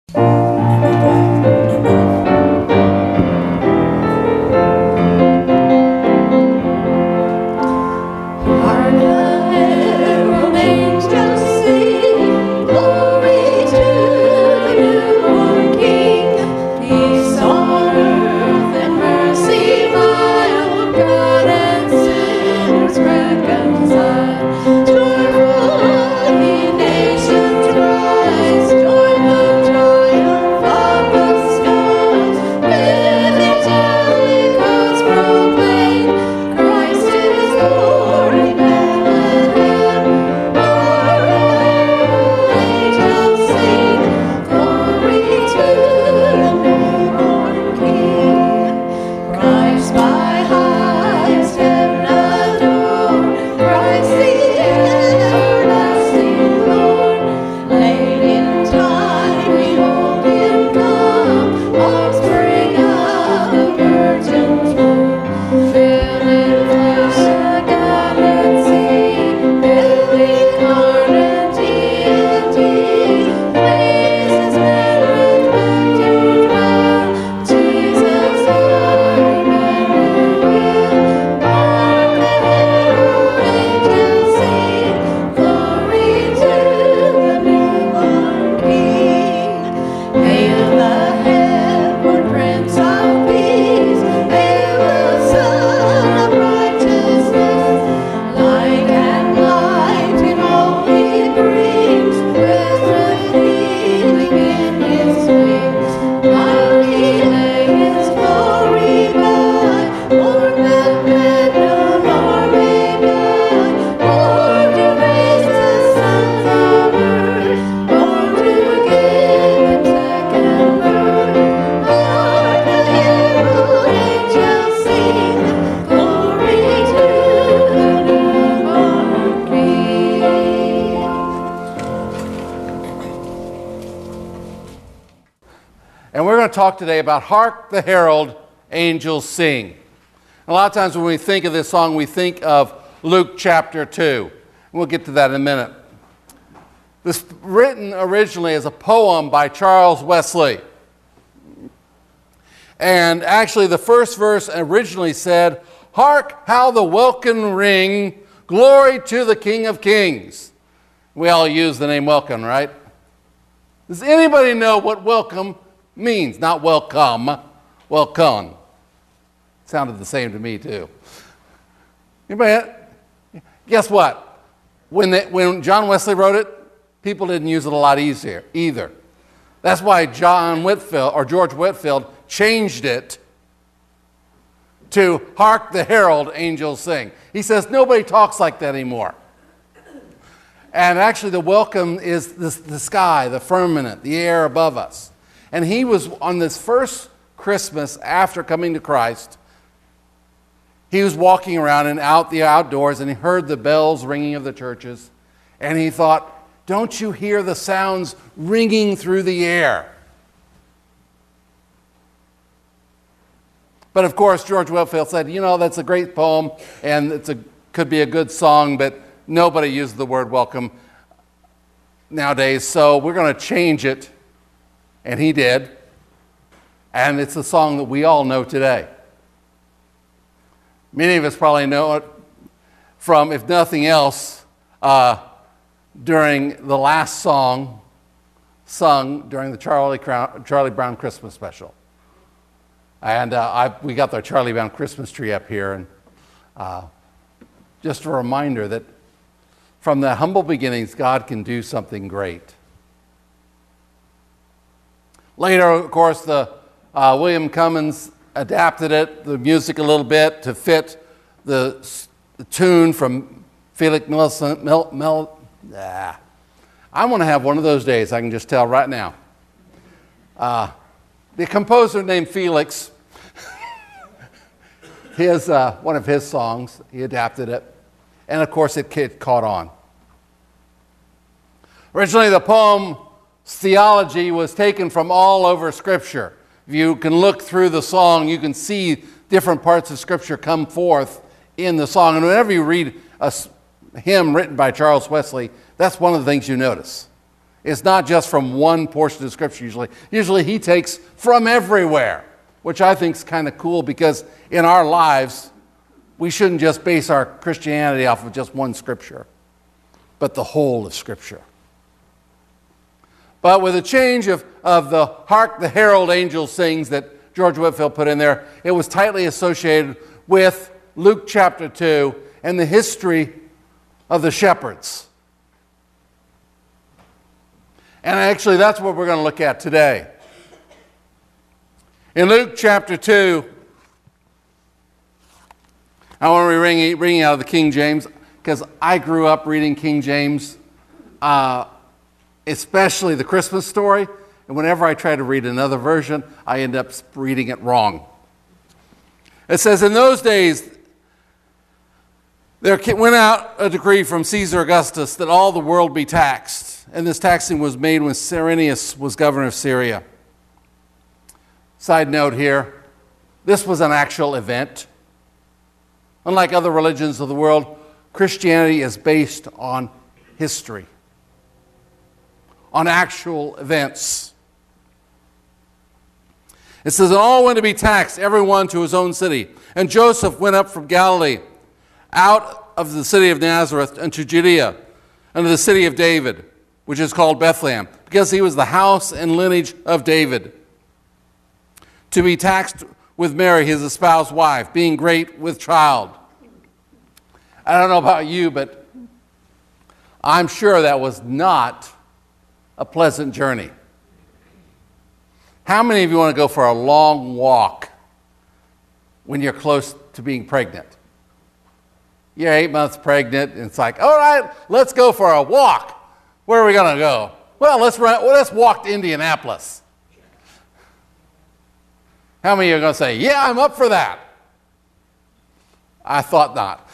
Talk today about Hark the Herald Angels Sing. A lot of times when we think of this song, we think of Luke chapter 2. We'll get to that in a minute. This was written originally as a poem by Charles Wesley. And actually the first verse originally said, "Hark how the welkin ring, glory to the King of Kings." We all use the name welcome, right? Does anybody know what welcome means? Not welcome, welcome. Sounded the same to me too. Anybody? Guess what? When John Wesley wrote it, people didn't use it a lot easier either. That's why George Whitefield changed it to "Hark the Herald Angels Sing." He says nobody talks like that anymore. And actually the welcome is the sky, the firmament, the air above us. And he was on this first Christmas after coming to Christ, he was walking around and out the outdoors, and he heard the bells ringing of the churches, and he thought, don't you hear the sounds ringing through the air? But of course, George Whitefield said, that's a great poem, and could be a good song, but nobody uses the word welcome nowadays, so we're going to change it. And he did. And it's a song that we all know today. Many of us probably know it from, if nothing else, during the last song sung during the Charlie Brown Christmas special. And we got the Charlie Brown Christmas tree up here. And just a reminder that from the humble beginnings, God can do something great. Later, of course, William Cummins adapted the music a little bit to fit the tune from Felix Millicent. I want to have one of those days, I can just tell right now. The composer named Felix, one of his songs, he adapted it, and of course it caught on. Originally, the poem theology was taken from all over Scripture. If you can look through the song, you can see different parts of Scripture come forth in the song. And whenever you read a hymn written by Charles Wesley, that's one of the things you notice. is not just from one portion of Scripture usually. Usually he takes from everywhere, which I think is kind of cool because in our lives, we shouldn't just base our Christianity off of just one Scripture, but the whole of Scripture. But with a change of the Hark the Herald Angels Sings that George Whitefield put in there, it was tightly associated with Luke chapter 2 and the history of the shepherds. And actually, that's what we're going to look at today. In Luke chapter 2, I want to be reading out of the King James because I grew up reading King James, especially the Christmas story. And whenever I try to read another version, I end up reading it wrong. It says, in those days, there went out a decree from Caesar Augustus that all the world be taxed. And this taxing was made when Cyrenius was governor of Syria. Side note here, this was an actual event. Unlike other religions of the world, Christianity is based on history, on actual events. It says, and all went to be taxed, everyone to his own city. And Joseph went up from Galilee, out of the city of Nazareth, unto Judea, unto the city of David, which is called Bethlehem, because he was the house and lineage of David, to be taxed with Mary, his espoused wife, being great with child. I don't know about you, but I'm sure that was not a pleasant journey. How many of you want to go for a long walk when you're close to being pregnant? You're 8 months pregnant, and it's like, all right, let's go for a walk. Where are we going to go? Well, let's walk to Indianapolis. How many are going to say, yeah, I'm up for that? I thought not.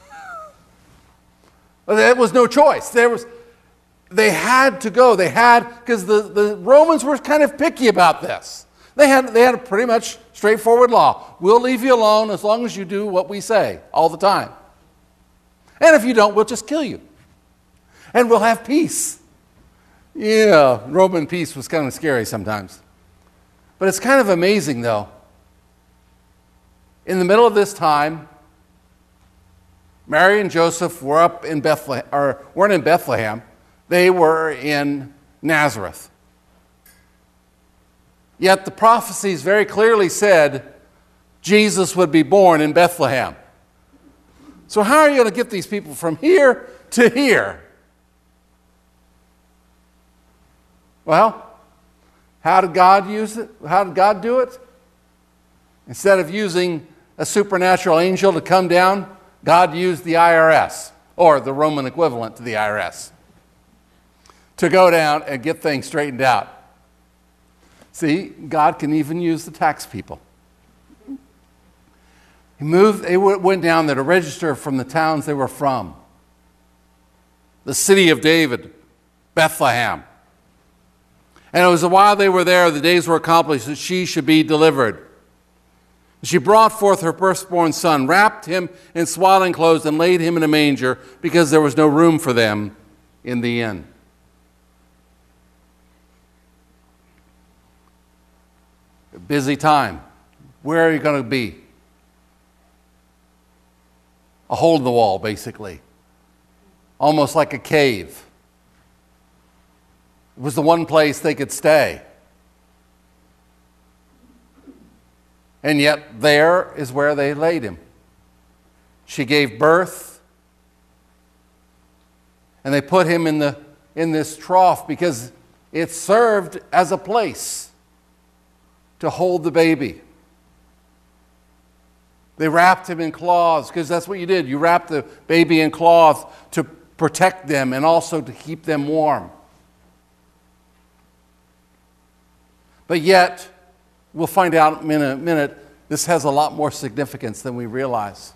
But there was no choice. They had to go. Because the Romans were kind of picky about this. They had a pretty much straightforward law. We'll leave you alone as long as you do what we say all the time. And if you don't, we'll just kill you. And we'll have peace. Yeah, Roman peace was kind of scary sometimes. But it's kind of amazing, though. In the middle of this time, Mary and Joseph were up in Bethlehem, or weren't in Bethlehem. They were in Nazareth. Yet the prophecies very clearly said Jesus would be born in Bethlehem. So how are you going to get these people from here to here? Well, how did God use it? How did God do it? Instead of using a supernatural angel to come down, God used the IRS, or the Roman equivalent to the IRS, to go down and get things straightened out. See, God can even use the tax people. They went down there to register from the towns they were from. The city of David, Bethlehem. And it was while they were there, the days were accomplished that she should be delivered. She brought forth her firstborn son, wrapped him in swaddling clothes, and laid him in a manger, because there was no room for them in the inn. A busy time. Where are you going to be? A hole in the wall, basically. Almost like a cave. It was the one place they could stay. And yet there is where they laid him. She gave birth, and they put him in this trough because it served as a place to hold the baby. They wrapped him in cloths, because that's what you did. You wrapped the baby in cloths to protect them and also to keep them warm. But yet, we'll find out in a minute, this has a lot more significance than we realize.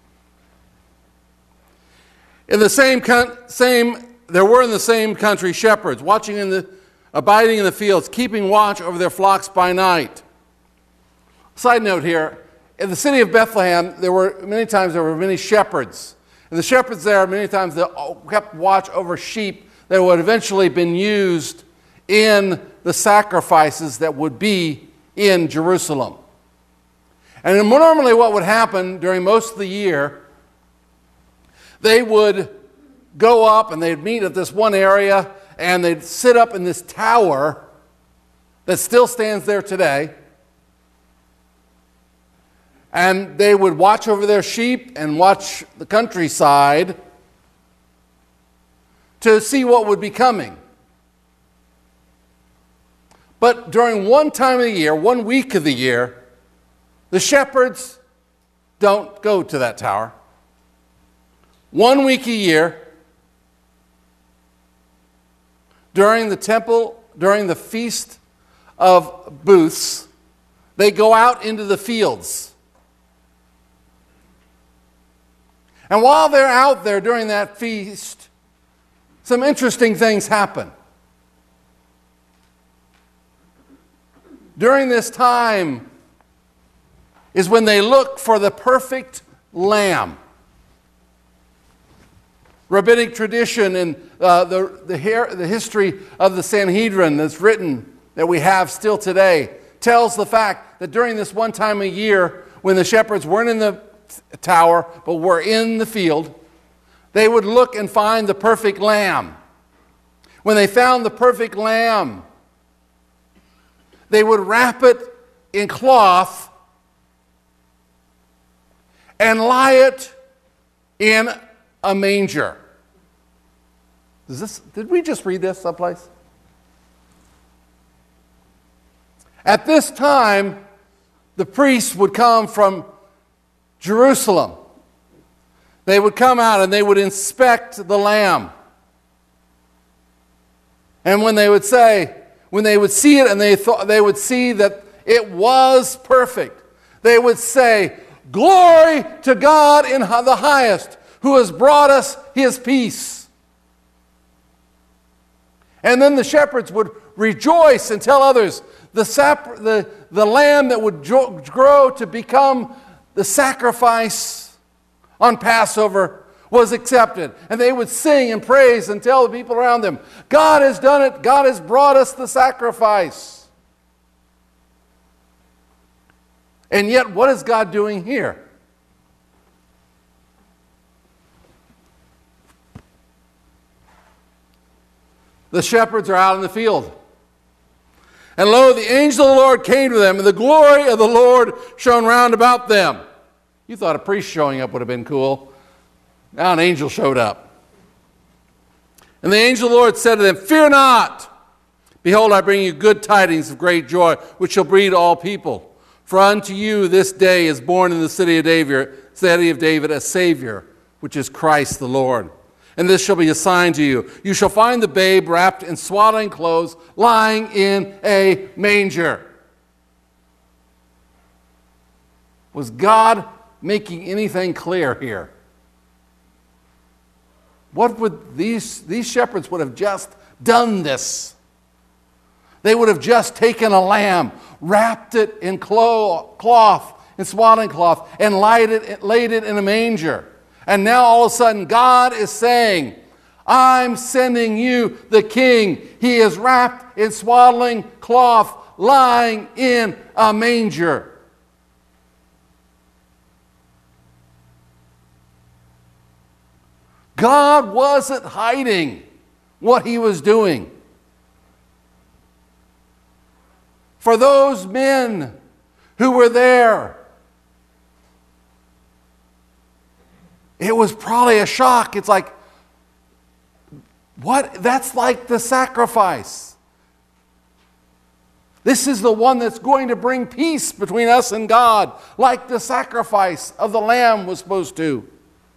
In the there were in the same country shepherds, abiding in the fields, keeping watch over their flocks by night. Side note here, in the city of Bethlehem, there were many shepherds. And the shepherds there, many times, they kept watch over sheep that would eventually been used in the sacrifices that would be in Jerusalem. And normally what would happen during most of the year, they would go up and they'd meet at this one area and they'd sit up in this tower that still stands there today. And they would watch over their sheep and watch the countryside to see what would be coming. But during one time of the year, 1 week of the year, the shepherds don't go to that tower. 1 week a year, during the Feast of Booths, they go out into the fields. And while they're out there during that feast, some interesting things happen. During this time is when they look for the perfect lamb. Rabbinic tradition and the history of the Sanhedrin that's written, that we have still today, tells the fact that during this one time a year when the shepherds weren't in the tower but were in the field, they would look and find the perfect lamb. When they found the perfect lamb, they would wrap it in cloth and lie it in a manger. Did we just read this someplace? At this time, the priests would come from Jerusalem. They would come out and they would inspect the lamb. And when they would see it and they would see that it was perfect, they would say, "Glory to God in the highest, who has brought us his peace." And then the shepherds would rejoice and tell others the lamb that would grow to become the sacrifice on Passover was accepted. And they would sing and praise and tell the people around them, God has done it. God has brought us the sacrifice. And yet, what is God doing here? The shepherds are out in the field. And lo, the angel of the Lord came to them, and the glory of the Lord shone round about them. You thought a priest showing up would have been cool. Now an angel showed up. And the angel of the Lord said to them, "Fear not. Behold, I bring you good tidings of great joy, which shall be to all people. For unto you this day is born in the city of David a Savior, which is Christ the Lord. And this shall be a sign to you. You shall find the babe wrapped in swaddling clothes, lying in a manger." Was God making anything clear here? What would these shepherds would have just done this? They would have just taken a lamb, wrapped it in cloth, in swaddling cloth, and laid it in a manger. And now all of a sudden God is saying, I'm sending you the king. He is wrapped in swaddling cloth, lying in a manger. God wasn't hiding what he was doing. For those men who were there, it was probably a shock. It's like, what? That's like the sacrifice. This is the one that's going to bring peace between us and God, like the sacrifice of the lamb was supposed to.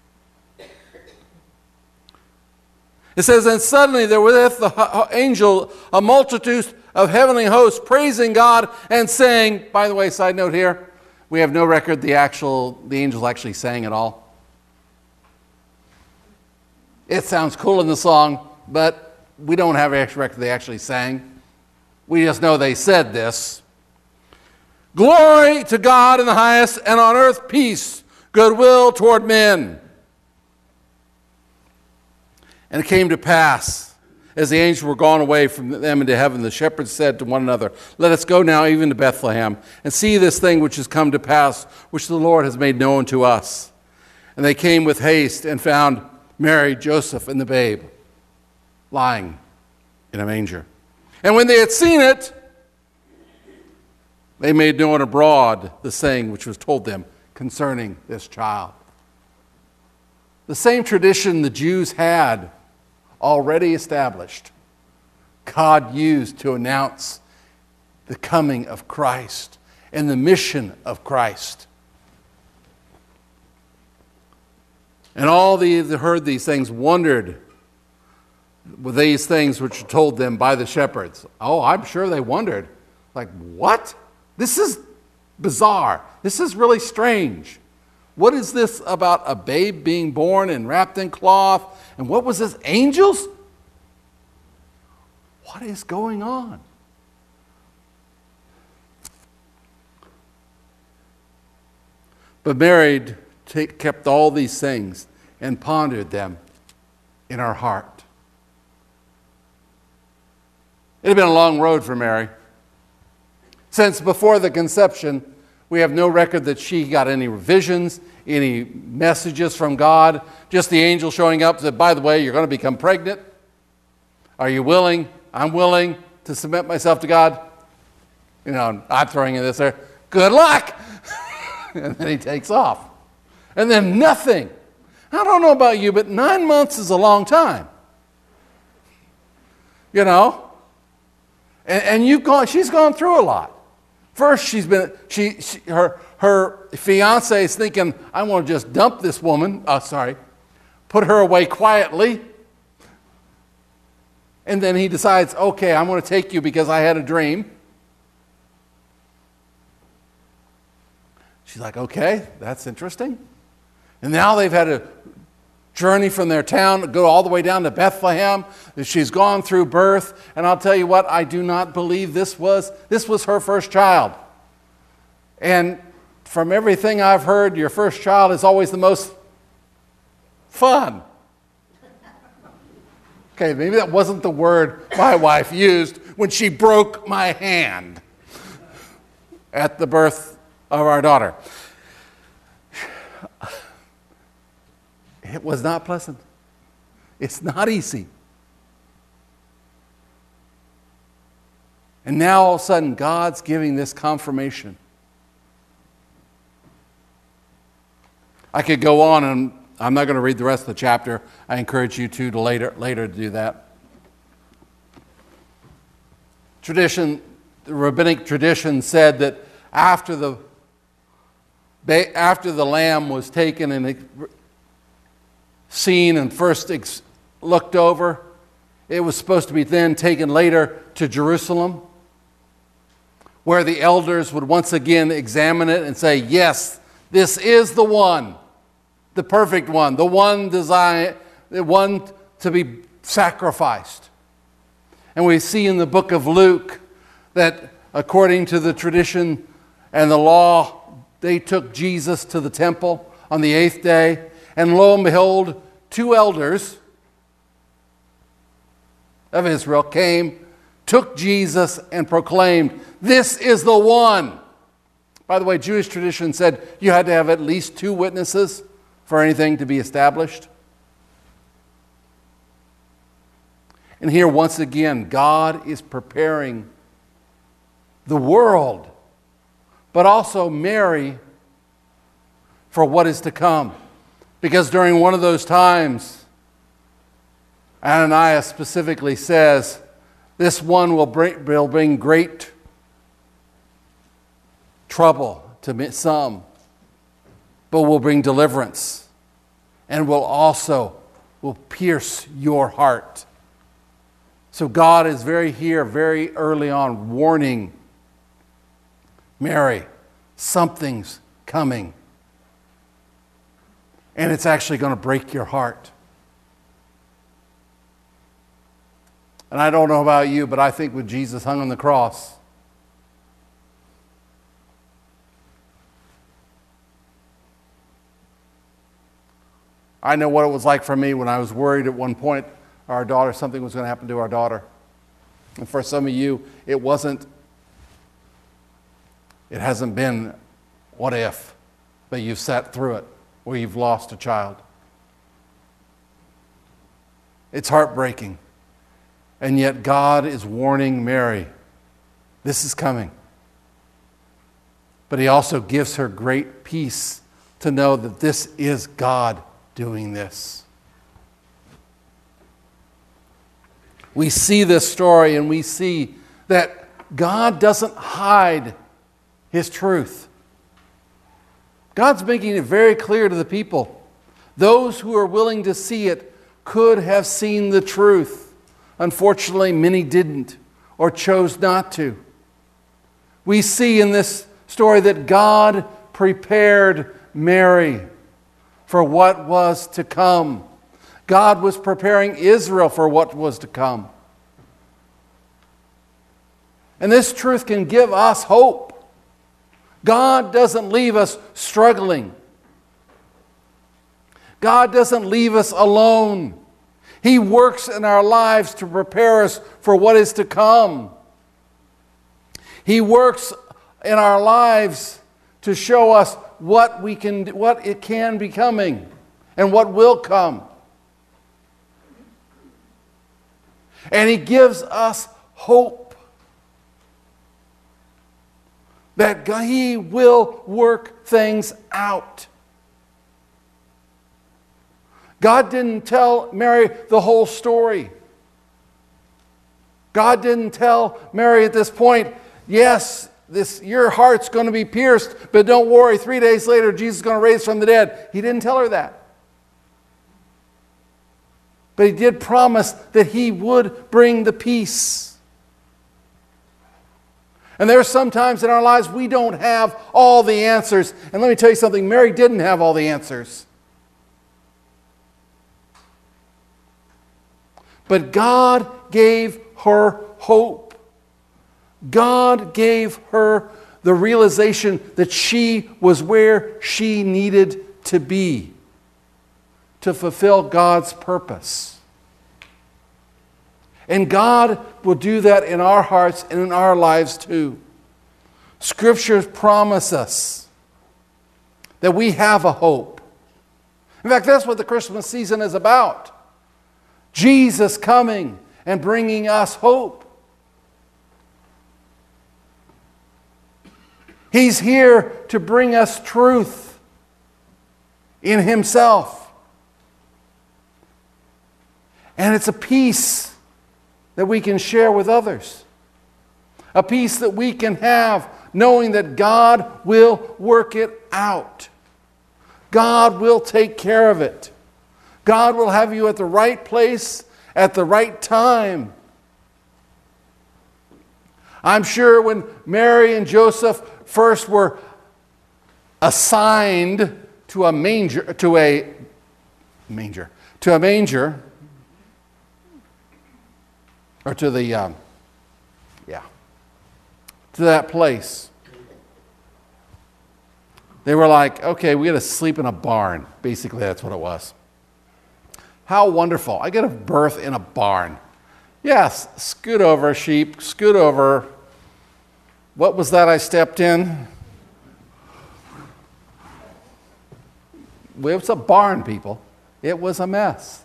It says, and suddenly there was with the angel a multitude of heavenly hosts praising God and saying, by the way, side note here, we have no record the angels actually sang it all. It sounds cool in the song, but we don't have a record they actually sang. We just know they said this. Glory to God in the highest, and on earth peace, goodwill toward men. And it came to pass, As the angels were gone away from them into heaven, the shepherds said to one another, "Let us go now even to Bethlehem, and see this thing which has come to pass, which the Lord has made known to us." And they came with haste and found Mary, Joseph, and the babe lying in a manger. And when they had seen it, they made known abroad the saying which was told them concerning this child. The same tradition the Jews had already established, God used to announce the coming of Christ and the mission of Christ. And all that heard these things wondered with these things which were told them by the shepherds. Oh, I'm sure they wondered. Like, what? This is bizarre. This is really strange. What is this about a babe being born and wrapped in cloth? And what was this? Angels? What is going on? But Mary kept all these things and pondered them in her heart. It had been a long road for Mary. Since before the conception, we have no record that she got any visions, any messages from God, just the angel showing up and said, by the way, you're going to become pregnant. Are you willing? I'm willing to submit myself to God. You know, I'm throwing in this there. Good luck! And then he takes off. And then nothing. I don't know about you, but 9 months is a long time. You know? And she's gone through a lot. First, her fiance is thinking, I want to just dump this woman. Put her away quietly. And then he decides, okay, I'm going to take you because I had a dream. She's like, okay, that's interesting. And now they've had a journey from their town, go all the way down to Bethlehem. She's gone through birth. And I'll tell you what, I do not believe this was her first child. And from everything I've heard, your first child is always the most fun. Okay, maybe that wasn't the word my wife used when she broke my hand at the birth of our daughter. It was not pleasant. It's not easy. And now all of a sudden, God's giving this confirmation. I could go on, and I'm not going to read the rest of the chapter. I encourage you to later do that. The rabbinic tradition said that after the lamb was taken and seen and first looked over, it was supposed to be then taken later to Jerusalem, where the elders would once again examine it and say, yes, this is the one, the perfect one, the one designed, the one to be sacrificed. And we see in the book of Luke that according to the tradition and the law, they took Jesus to the temple on the 8th day. And lo and behold, 2 elders of Israel came, took Jesus, and proclaimed, this is the one. By the way, Jewish tradition said you had to have at least 2 witnesses for anything to be established. And here, once again, God is preparing the world, but also Mary, for what is to come. Because during one of those times, Ananias specifically says, this one will bring great trouble to some, but will bring deliverance, and will pierce your heart. So God is very early on, warning Mary, something's coming. And it's actually going to break your heart. And I don't know about you, but I think when Jesus hung on the cross, I know what it was like for me when I was worried at one point our daughter, something was going to happen to our daughter. And for some of you, it hasn't been what if, but you've sat through it where you've lost a child. It's heartbreaking. And yet God is warning Mary, this is coming. But he also gives her great peace to know that this is God doing this. We see this story and we see that God doesn't hide his truth. God's making it very clear to the people. Those who are willing to see it could have seen the truth. Unfortunately, many didn't or chose not to. We see in this story that God prepared Mary for what was to come. God was preparing Israel for what was to come. And this truth can give us hope. God doesn't leave us struggling. God doesn't leave us alone. He works in our lives to prepare us for what is to come. He works in our lives to show us what it can be coming and what will come. And he gives us hope that he will work things out. God didn't tell Mary the whole story. God didn't tell Mary at this point, yes, your heart's going to be pierced, but don't worry, 3 days later, Jesus is going to raise from the dead. He didn't tell her that. But he did promise that he would bring the peace. And there are some times in our lives we don't have all the answers. And let me tell you something, Mary didn't have all the answers. But God gave her hope. God gave her the realization that she was where she needed to be to fulfill God's purpose. And God will do that in our hearts and in our lives too. Scriptures promise us that we have a hope. In fact, that's what the Christmas season is about. Jesus coming and bringing us hope. He's here to bring us truth in himself. And it's a peace that we can share with others. A peace that we can have knowing that God will work it out. God will take care of it. God will have you at the right place at the right time. I'm sure when Mary and Joseph first were assigned to a manger, or to that place, they were like, okay, we got to sleep in a barn. Basically, that's what it was. How wonderful. I get a birth in a barn. Yes, scoot over, sheep, scoot over. What was that I stepped in? It was a barn, people. It was a mess.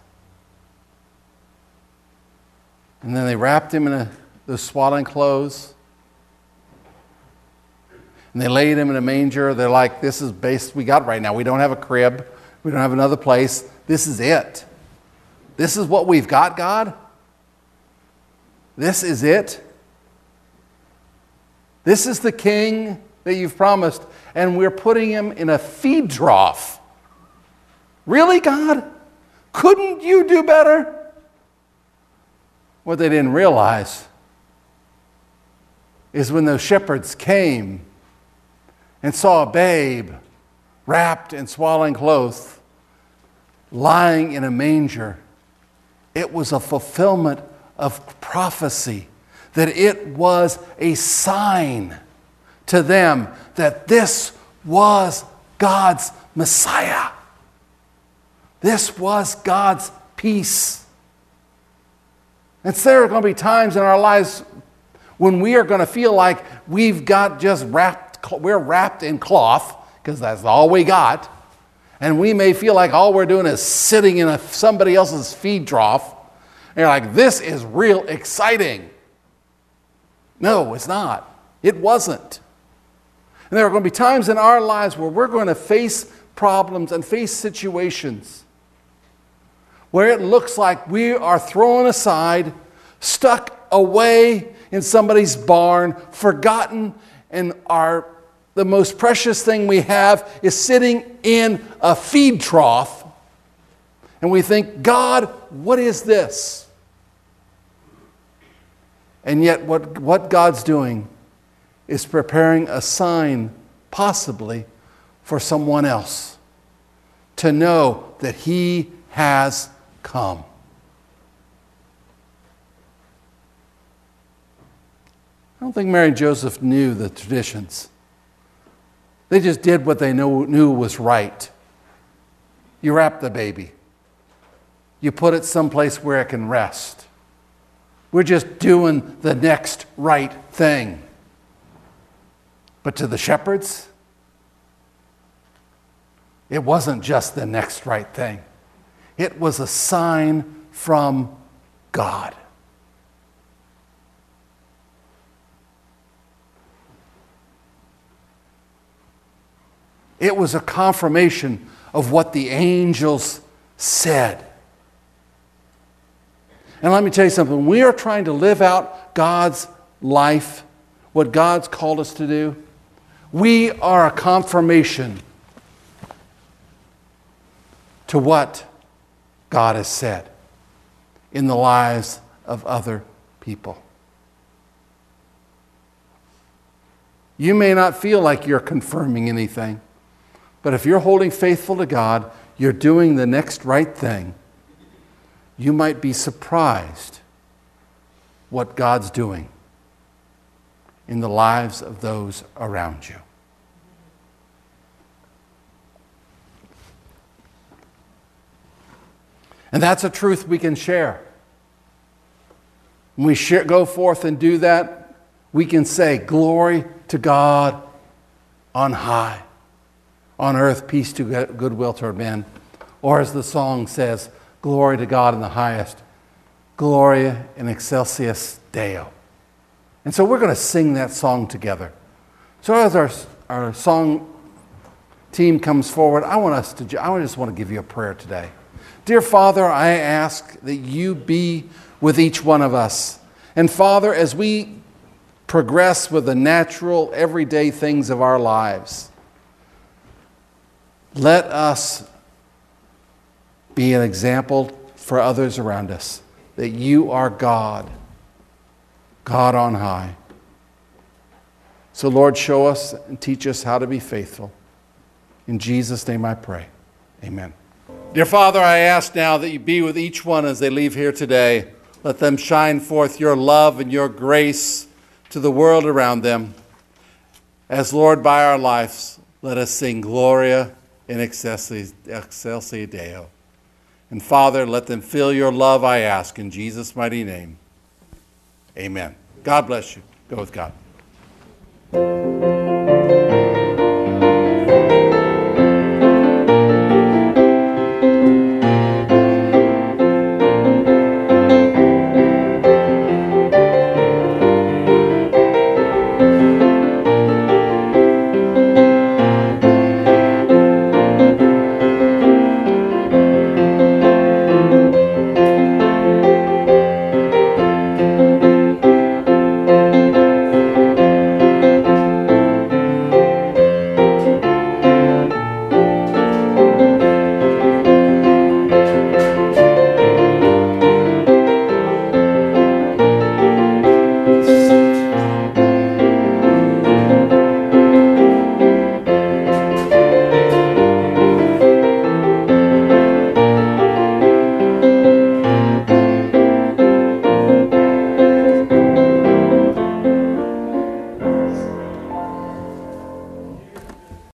And then they wrapped him in the swaddling clothes. And they laid him in a manger. They're like, this is base we got right now. We don't have a crib. We don't have another place. This is it. This is what we've got, God. This is it. This is the king that you've promised, and we're putting him in a feed trough. Really, God? Couldn't you do better? What they didn't realize is when those shepherds came and saw a babe wrapped in swaddling clothes, lying in a manger, it was a fulfillment of prophecy, that it was a sign to them that this was God's Messiah. This was God's peace. And so there are going to be times in our lives when we are going to feel like we're wrapped in cloth, because that's all we got. And we may feel like all we're doing is sitting in somebody else's feed trough. And you're like, this is real exciting. No, it's not. It wasn't. And there are going to be times in our lives where we're going to face problems and face situations where it looks like we are thrown aside, stuck away in somebody's barn, forgotten, and the most precious thing we have is sitting in a feed trough. And we think, God, what is this? And yet what God's doing is preparing a sign, possibly, for someone else to know that He has come. I don't think Mary and Joseph knew the traditions. They just did what they knew was right. You wrap the baby. You put it someplace where it can rest. We're just doing the next right thing. But to the shepherds, it wasn't just the next right thing. It was a sign from God. It was a confirmation of what the angels said. And let me tell you something. When we are trying to live out God's life, what God's called us to do, we are a confirmation to what God has said in the lives of other people. You may not feel like you're confirming anything, but if you're holding faithful to God, you're doing the next right thing. You might be surprised what God's doing in the lives of those around you. And that's a truth we can share. When we go forth and do that, we can say, glory to God on high. On earth, peace to goodwill toward men. Or as the song says, glory to God in the highest. Gloria in excelsis Deo. And so we're going to sing that song together. So as our song team comes forward, I just want to give you a prayer today. Dear Father, I ask that you be with each one of us. And Father, as we progress with the natural, everyday things of our lives, let us be an example for others around us that you are God, God on high. So Lord, show us and teach us how to be faithful. In Jesus' name I pray. Amen. Dear Father, I ask now that you be with each one as they leave here today. Let them shine forth your love and your grace to the world around them. As Lord, by our lives, let us sing Gloria in excelsis Deo. And Father, let them feel your love, I ask, in Jesus' mighty name. Amen. God bless you. Go with God.